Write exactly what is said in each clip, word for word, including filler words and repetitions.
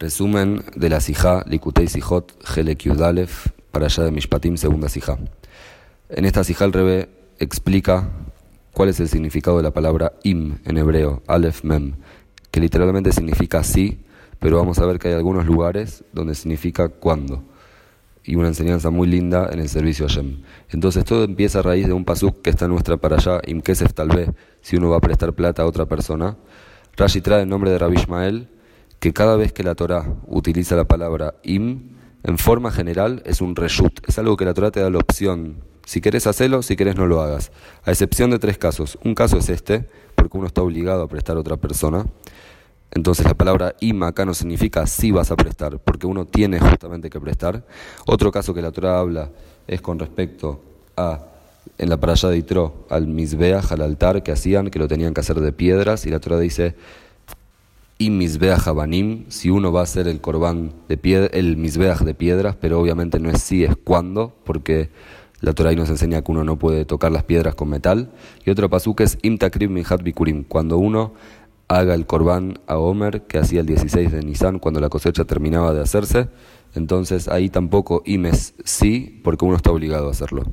Resumen de la Sijá, Likutei Sijot, Helek Yud Alef, para allá de Mishpatim, segunda Sijá. En esta Sijá el Rebbe explica cuál es el significado de la palabra im en hebreo, Alef Mem, que literalmente significa sí, pero vamos a ver que hay algunos lugares donde significa cuándo. Y una enseñanza muy linda en el servicio a Hashem. Entonces todo empieza a raíz de un pasuk que está en nuestra parashá, Im Kesef tal vez, si uno va a prestar plata a otra persona. Rashi trae el nombre de Rabbi Ishmael, que cada vez que la Torá utiliza la palabra im, en forma general es un reshut, es algo que la Torá te da la opción. Si querés hacerlo, si querés no lo hagas. A excepción de tres casos. Un caso es este, porque uno está obligado a prestar a otra persona. Entonces la palabra im acá no significa si vas a prestar, porque uno tiene justamente que prestar. Otro caso que la Torá habla es con respecto a, en la parashá de Yitro, al mizbeach, al altar que hacían, que lo tenían que hacer de piedras, y la Torá dice im mizbeach habanim, si uno va a hacer el corbán de piedra, el mizbeach de piedras, pero obviamente no es si, es cuándo, porque la Torá ahí nos enseña que uno no puede tocar las piedras con metal. Y otro pasuk es im takrib minhat bikurim, cuando uno haga el corbán a Omer, que hacía el dieciséis de Nisan, cuando la cosecha terminaba de hacerse. Entonces ahí tampoco im es sí, porque uno está obligado a hacerlo.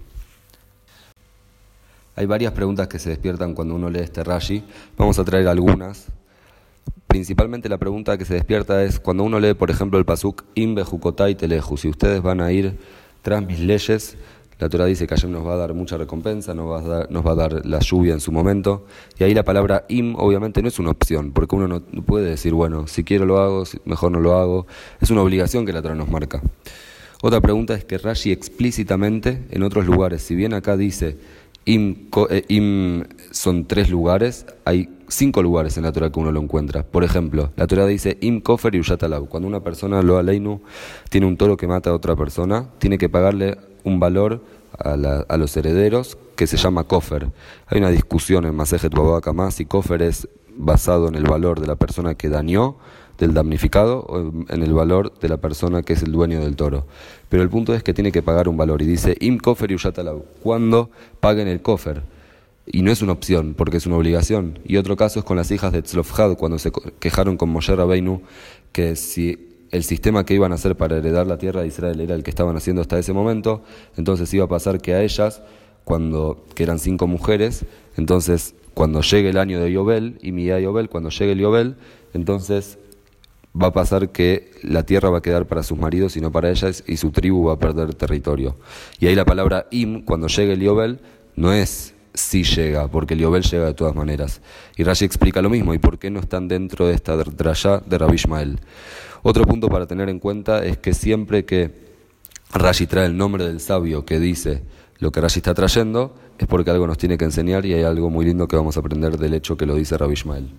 Hay varias preguntas que se despiertan cuando uno lee este Rashi. Vamos a traer algunas. Principalmente la pregunta que se despierta es cuando uno lee, por ejemplo, el pasuk im bejukotai teleju, si ustedes van a ir tras mis leyes. La Torá dice que Hashem nos va a dar mucha recompensa, nos va, a dar, nos va a dar la lluvia en su momento. Y ahí la palabra im obviamente no es una opción, porque uno no puede decir, bueno, si quiero lo hago, mejor no lo hago. Es una obligación que la Torá nos marca. Otra pregunta es que Rashi explícitamente en otros lugares, si bien acá dice im, eh, im son tres lugares, hay cinco lugares en la Torá que uno lo encuentra. Por ejemplo, la Torá dice im kofer y ushatalab. Cuando una persona, lo aleinu, tiene un toro que mata a otra persona, tiene que pagarle un valor a, la, a los herederos que se llama kofer. Hay una discusión en Masejet Baba Kama si kofer es basado en el valor de la persona que dañó, del damnificado, o en el valor de la persona que es el dueño del toro. Pero el punto es que tiene que pagar un valor. Y dice im kofer y ushatalab. ¿Cuándo paguen el kofer? Y no es una opción, porque es una obligación. Y otro caso es con las hijas de Tzlofhad, cuando se quejaron con Moshe Rabbeinu, que si el sistema que iban a hacer para heredar la tierra de Israel era el que estaban haciendo hasta ese momento, entonces iba a pasar que a ellas, cuando que eran cinco mujeres, entonces cuando llegue el año de Yobel, y mi Yobel, cuando llegue el Yobel, entonces va a pasar que la tierra va a quedar para sus maridos y no para ellas, y su tribu va a perder territorio. Y ahí la palabra im, cuando llegue el Yobel, no es si llega, porque el Yobel llega de todas maneras. Y Rashi explica lo mismo, y por qué no están dentro de esta drashá de Rabbi Ishmael. Otro punto para tener en cuenta es que siempre que Rashi trae el nombre del sabio que dice lo que Rashi está trayendo, es porque algo nos tiene que enseñar, y hay algo muy lindo que vamos a aprender del hecho que lo dice Rabbi Ishmael.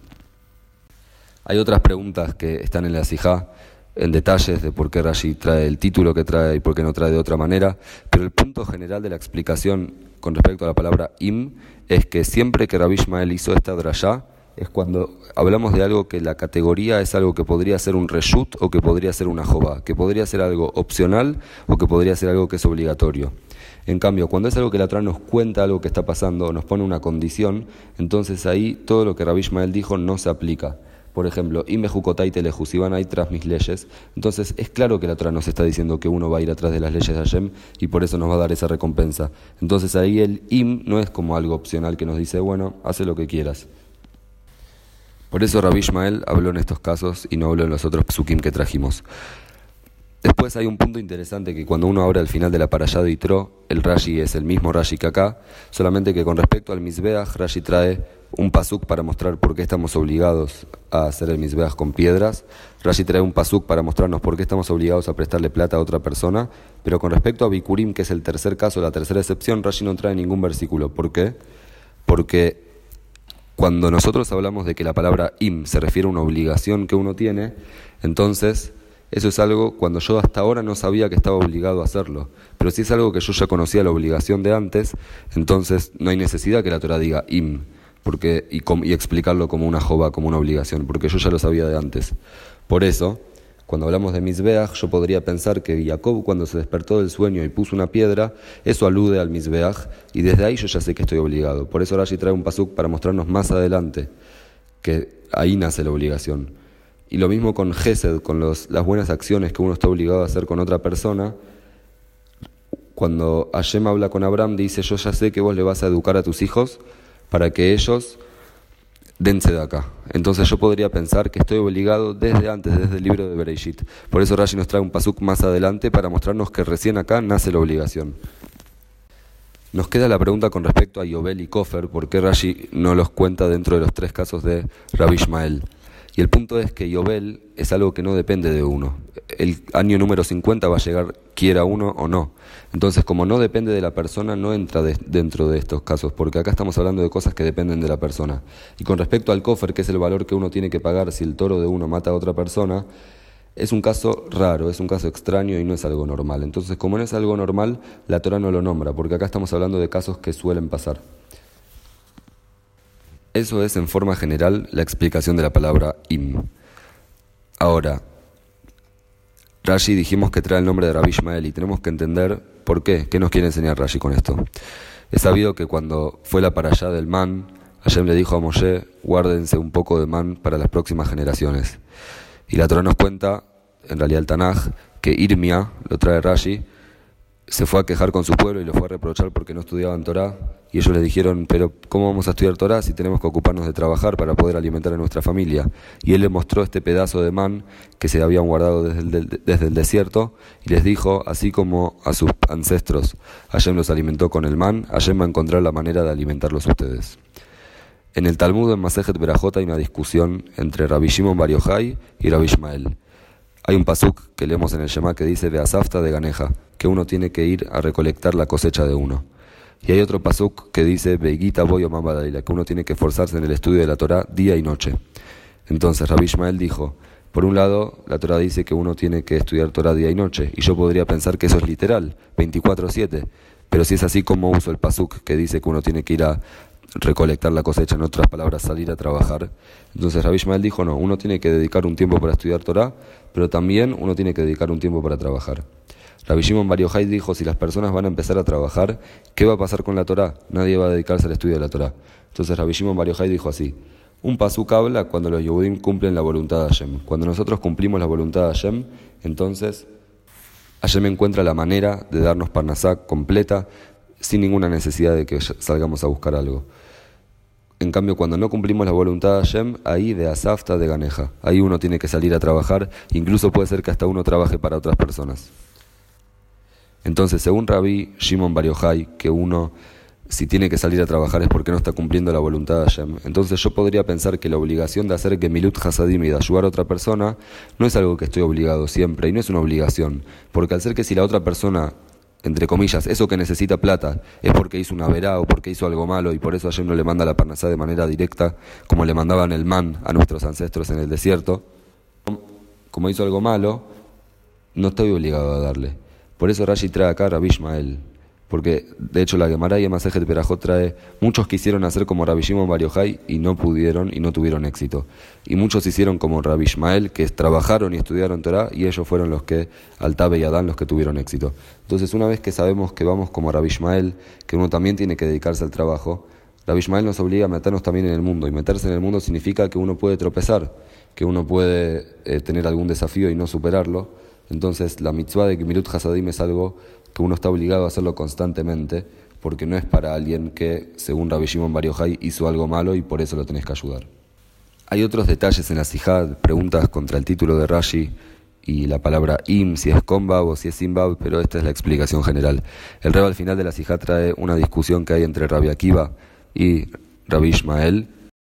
Hay otras preguntas que están en la Sijá, en detalles de por qué Rashi trae el título que trae y por qué no trae de otra manera, pero el punto general de la explicación con respecto a la palabra im es que siempre que Rabbi Ishmael hizo esta drashá, es cuando hablamos de algo que la categoría es algo que podría ser un reshut o que podría ser una jobá, que podría ser algo opcional o que podría ser algo que es obligatorio. En cambio, cuando es algo que la Torá nos cuenta algo que está pasando o nos pone una condición, entonces ahí todo lo que Rabbi Ishmael dijo no se aplica. Por ejemplo, im bejukotai teleju, si van a ir tras mis leyes, entonces es claro que la Torá nos está diciendo que uno va a ir atrás de las leyes de Hashem y por eso nos va a dar esa recompensa. Entonces ahí el im no es como algo opcional que nos dice, bueno, hace lo que quieras. Por eso Rabbi Ishmael habló en estos casos y no habló en los otros psukim que trajimos. Después hay un punto interesante que cuando uno abre al final de la parashá de Yitro, el Rashi es el mismo Rashi que acá, solamente que con respecto al Mizbeach, Rashi trae un pasuk para mostrar por qué estamos obligados a hacer el Mizbeach con piedras. Rashi trae un pasuk para mostrarnos por qué estamos obligados a prestarle plata a otra persona, pero con respecto a Bikurim, que es el tercer caso, la tercera excepción, Rashi no trae ningún versículo. ¿Por qué? Porque cuando nosotros hablamos de que la palabra im se refiere a una obligación que uno tiene, entonces eso es algo cuando yo hasta ahora no sabía que estaba obligado a hacerlo. Pero si es algo que yo ya conocía la obligación de antes, entonces no hay necesidad que la Torá diga im porque, y, com, y explicarlo como una jobá, como una obligación, porque yo ya lo sabía de antes. Por eso, cuando hablamos de Mizbeach, yo podría pensar que Jacob, cuando se despertó del sueño y puso una piedra, eso alude al Mizbeach, y desde ahí yo ya sé que estoy obligado. Por eso Rashi trae un pasuk para mostrarnos más adelante que ahí nace la obligación. Y lo mismo con Gesed, con los, las buenas acciones que uno está obligado a hacer con otra persona. Cuando Hashem habla con Abraham, dice, yo ya sé que vos le vas a educar a tus hijos para que ellos dense de acá. Entonces yo podría pensar que estoy obligado desde antes, desde el libro de Bereshit. Por eso Rashi nos trae un pasuk más adelante para mostrarnos que recién acá nace la obligación. Nos queda la pregunta con respecto a Yobel y Kofer, ¿por qué Rashi no los cuenta dentro de los tres casos de Rabbi Ishmael? Y el punto es que Yobel es algo que no depende de uno. El año número cincuenta va a llegar quiera uno o no. Entonces, como no depende de la persona, no entra de, dentro de estos casos, porque acá estamos hablando de cosas que dependen de la persona. Y con respecto al Kofer, que es el valor que uno tiene que pagar si el toro de uno mata a otra persona, es un caso raro, es un caso extraño y no es algo normal. Entonces, como no es algo normal, la Torá no lo nombra, porque acá estamos hablando de casos que suelen pasar. Eso es, en forma general, la explicación de la palabra im. Ahora, Rashi dijimos que trae el nombre de Rabbi Ishmael y tenemos que entender por qué. ¿Qué nos quiere enseñar Rashi con esto? Es sabido que cuando fue la parashá del man, Hashem le dijo a Moshe, guárdense un poco de man para las próximas generaciones. Y la Torá nos cuenta, en realidad el Tanaj, que Irmia, lo trae Rashi, se fue a quejar con su pueblo y lo fue a reprochar porque no estudiaban Torá. Y ellos le dijeron, pero ¿cómo vamos a estudiar Torá si tenemos que ocuparnos de trabajar para poder alimentar a nuestra familia? Y él les mostró este pedazo de man que se habían guardado desde el, desde el desierto y les dijo, así como a sus ancestros Hashem los alimentó con el man, Hashem va a encontrar la manera de alimentarlos a ustedes. En el Talmud, en Masejet Berajot, hay una discusión entre Rabbi Shimon Bar Yochai y Rabbi Ishmael. Hay un pasuk que leemos en el Shema que dice Beasafta de Ganeja, que uno tiene que ir a recolectar la cosecha de uno. Y hay otro pasuk que dice Beigita Boyo Mambadaila, que uno tiene que esforzarse en el estudio de la Torá día y noche. Entonces Rabbi Ishmael dijo, por un lado, la Torá dice que uno tiene que estudiar Torá día y noche, y yo podría pensar que eso es literal, veinticuatro siete, pero si es así, como uso el pasuk que dice que uno tiene que ir a recolectar la cosecha, en otras palabras, salir a trabajar? Entonces Rabbi Ishmael dijo, no, uno tiene que dedicar un tiempo para estudiar Torá, pero también uno tiene que dedicar un tiempo para trabajar. Rabbi Shimon Bar Yochai dijo, si las personas van a empezar a trabajar, ¿qué va a pasar con la Torá? Nadie va a dedicarse al estudio de la Torá. Entonces Rabbi Shimon Bar Yochai dijo así, un pasuk habla cuando los Yehudim cumplen la voluntad de Hashem. Cuando nosotros cumplimos la voluntad de Hashem, entonces Hashem encuentra la manera de darnos parnasá completa, sin ninguna necesidad de que salgamos a buscar algo. En cambio, cuando no cumplimos la voluntad de Hashem, ahí de asafta de ganeja. Ahí uno tiene que salir a trabajar, incluso puede ser que hasta uno trabaje para otras personas. Entonces, según Rabbi Shimon Bar Yochai, que uno, si tiene que salir a trabajar es porque no está cumpliendo la voluntad de Hashem, entonces yo podría pensar que la obligación de hacer Gemilut Hasadim y de ayudar a otra persona no es algo que estoy obligado siempre, y no es una obligación, porque al ser que si la otra persona, entre comillas, eso que necesita plata, es porque hizo una verá o porque hizo algo malo, y por eso Hashem no le manda la parnasá de manera directa, como le mandaban el man a nuestros ancestros en el desierto, como hizo algo malo, no estoy obligado a darle. Por eso Rashi trae acá a Rabbi Ishmael, porque de hecho la Gemara y el Masejet Berajot trae, muchos quisieron hacer como Rabbi Shimon Bar Yochai y no pudieron y no tuvieron éxito. Y muchos hicieron como Rabbi Ishmael, que trabajaron y estudiaron Torah, y ellos fueron los que, Altabe y Adán, los que tuvieron éxito. Entonces, una vez que sabemos que vamos como Rabbi Ishmael, que uno también tiene que dedicarse al trabajo, Rabbi Ishmael nos obliga a meternos también en el mundo, y meterse en el mundo significa que uno puede tropezar, que uno puede eh, tener algún desafío y no superarlo. Entonces la mitzvah de Gemilut Hasadim es algo que uno está obligado a hacerlo constantemente, porque no es para alguien que, según Rabbi Shimon Bar Yochai, hizo algo malo y por eso lo tenés que ayudar. Hay otros detalles en la Sijá, preguntas contra el título de Rashi y la palabra im, si es kombab o si es simbab, pero esta es la explicación general. El Reb al final de la Sijá trae una discusión que hay entre Rabbi Akiva y Rabbi Ishmael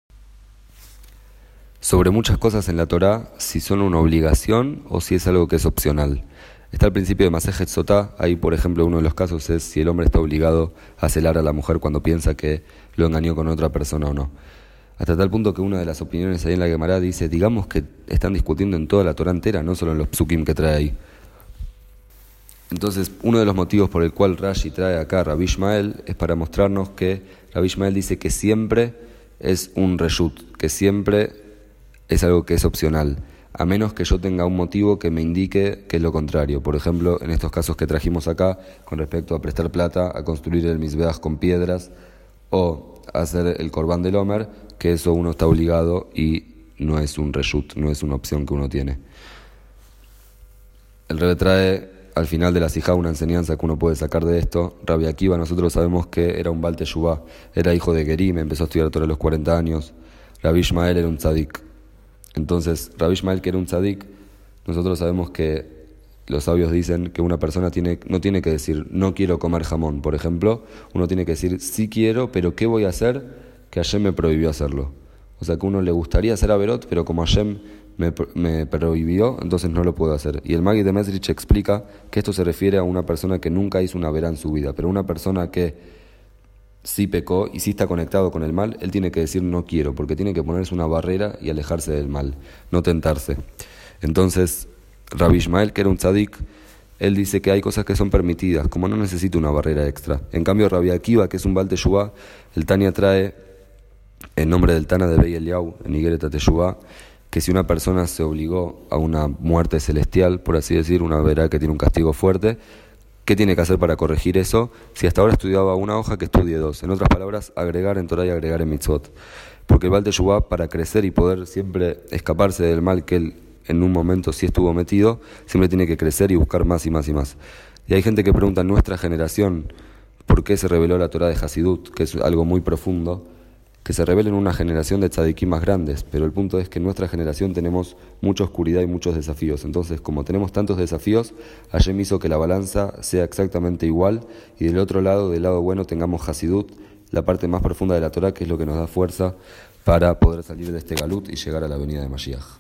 sobre muchas cosas en la Torá, si son una obligación o si es algo que es opcional. Está el principio de Masejet Sotá, ahí por ejemplo uno de los casos es si el hombre está obligado a celar a la mujer cuando piensa que lo engañó con otra persona o no. Hasta tal punto que una de las opiniones ahí en la Gemara dice, digamos que están discutiendo en toda la Torá entera, no solo en los psukim que trae ahí. Entonces, uno de los motivos por el cual Rashi trae acá a Rabbi Ishmael es para mostrarnos que Rabbi Ishmael dice que siempre es un reshut, que siempre es algo que es opcional, a menos que yo tenga un motivo que me indique que es lo contrario. Por ejemplo, en estos casos que trajimos acá, con respecto a prestar plata, a construir el misbeach con piedras, o a hacer el corbán del Omer, que eso uno está obligado y no es un reshut, no es una opción que uno tiene. El Rebbe trae al final de la sijá una enseñanza que uno puede sacar de esto. Rabbi Akiva, nosotros sabemos que era un Baal Teshuvá, era hijo de Gerim, empezó a estudiar Torah a los cuarenta años. Rabbi Ishmael era un tzadik. Entonces, Rabbi Ishmael, que era un tzadik, nosotros sabemos que los sabios dicen que una persona tiene, no tiene que decir no quiero comer jamón, por ejemplo, uno tiene que decir sí quiero, pero ¿qué voy a hacer? Que Hashem me prohibió hacerlo. O sea que a uno le gustaría hacer averot, pero como Hashem me, me prohibió, entonces no lo puedo hacer. Y el Magid de Mesrich explica que esto se refiere a una persona que nunca hizo una verá en su vida, pero una persona que sí pecó y sí está conectado con el mal, él tiene que decir no quiero, porque tiene que ponerse una barrera y alejarse del mal, no tentarse. Entonces, Rabbi Ishmael, que era un tzadik, él dice que hay cosas que son permitidas, como no necesita una barrera extra. En cambio, Rabbi Akiva, que es un Baal Teshuvá, el Tania trae, en nombre del Tana de Bey Eliyahu, en Igeret Teshuvá, que si una persona se obligó a una muerte celestial, por así decir, una verá que tiene un castigo fuerte, ¿qué tiene que hacer para corregir eso? Si hasta ahora estudiaba una hoja, que estudie dos. En otras palabras, agregar en Torah y agregar en mitzvot. Porque el Baal Teshuvá, para crecer y poder siempre escaparse del mal que él en un momento sí estuvo metido, siempre tiene que crecer y buscar más y más y más. Y hay gente que pregunta en nuestra generación por qué se reveló la Torah de Hasidut, que es algo muy profundo, que se revela en una generación de tzadikim más grandes, pero el punto es que en nuestra generación tenemos mucha oscuridad y muchos desafíos. Entonces, como tenemos tantos desafíos, Hashem hizo que la balanza sea exactamente igual y del otro lado, del lado bueno, tengamos Hasidut, la parte más profunda de la Torah, que es lo que nos da fuerza para poder salir de este galut y llegar a la venida de Mashiach.